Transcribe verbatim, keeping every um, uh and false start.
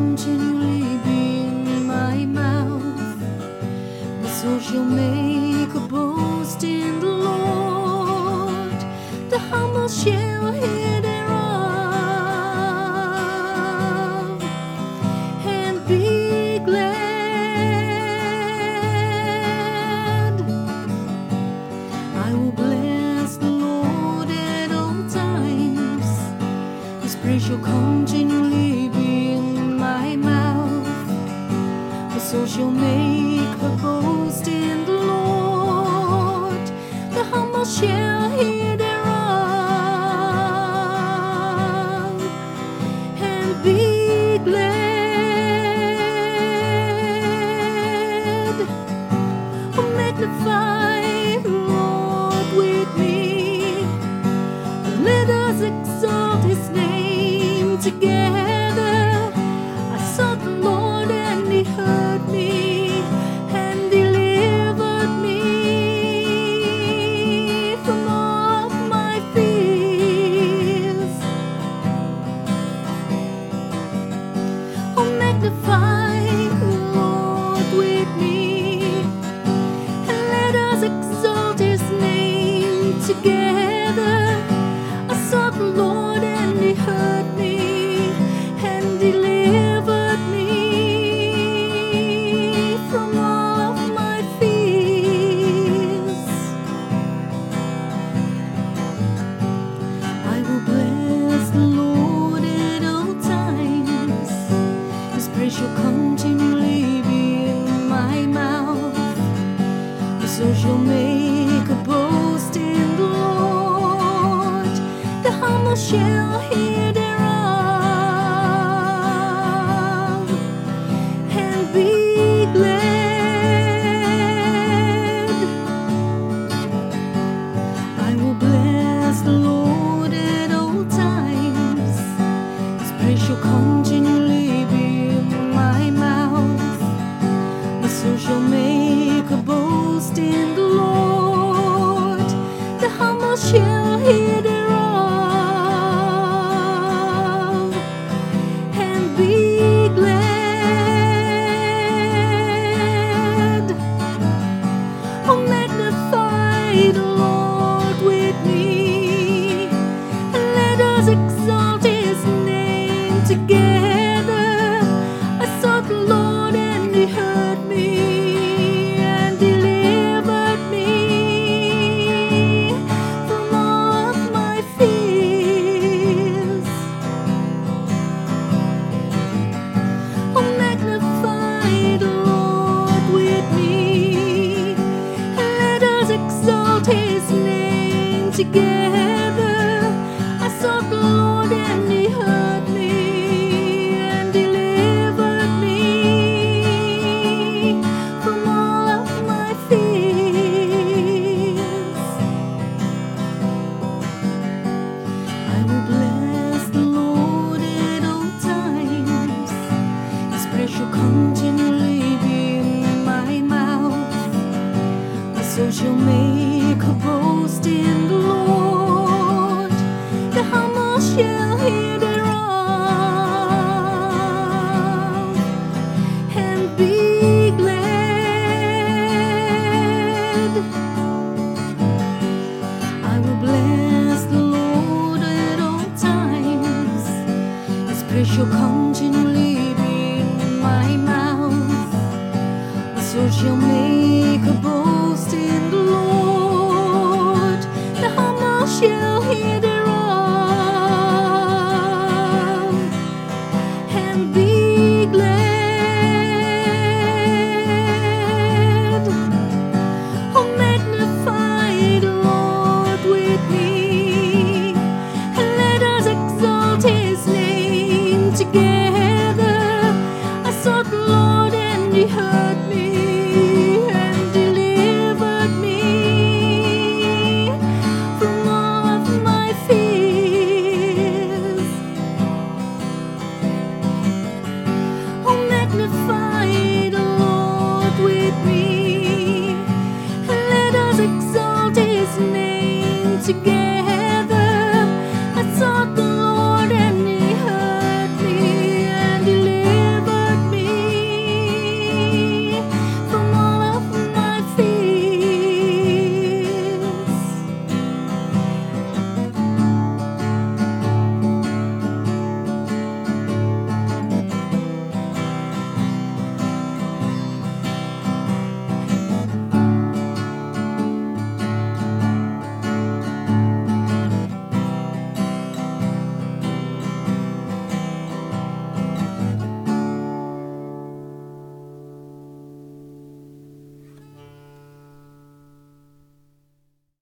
continually be in my mouth. My soul shall make a boast in the Lord. The humble shall hear thereof and be glad. I will bless the Lord at all times. His praise shall continually be in my mouth. My soul shall make her boast in the Lord. The humble shall hear thereof and be glad. Oh, magnify the Lord with me. Let us exalt his name together. I sought the Lord and he heard me and delivered me from all of my fears. Oh, magnify the Lord with me, and let us exalt his name together. I sought the Lord and he heard me and delivered me from all of my fears. I will bless the Lord at all times. His praise shall continually be in my mouth. My soul shall make a boast in the Lord. The humble shall hear thereof and be glad. I will bless the Lord at all times. His praise shall continually be in my mouth. My soul shall make a boast in the Lord. The humble shall hear thereof and be glad. Oh, magnify the Lord with me, and let us exalt his name together. I sought the Lord and he heard me and delivered me from all of my fears. Oh, magnify the Lord with me, and let us exalt his name together. I sought the Lord and he heard me and delivered me from all of my fears. I will bless the Lord at all times. His praise shall continually be in my mouth. My soul shall make a boast in the Lord. The humble shall hear thereof and be glad. I will bless the Lord at all times. His praise shall continually be in my mouth. My soul shall make a boast in the Lord. The humble shall hear thereof and be glad. Oh, magnify the Lord with me, and let us exalt his name together. I sought the Lord and he heard me and delivered me from all of my fears. Oh, magnify the Lord with me, and let us exalt his name together.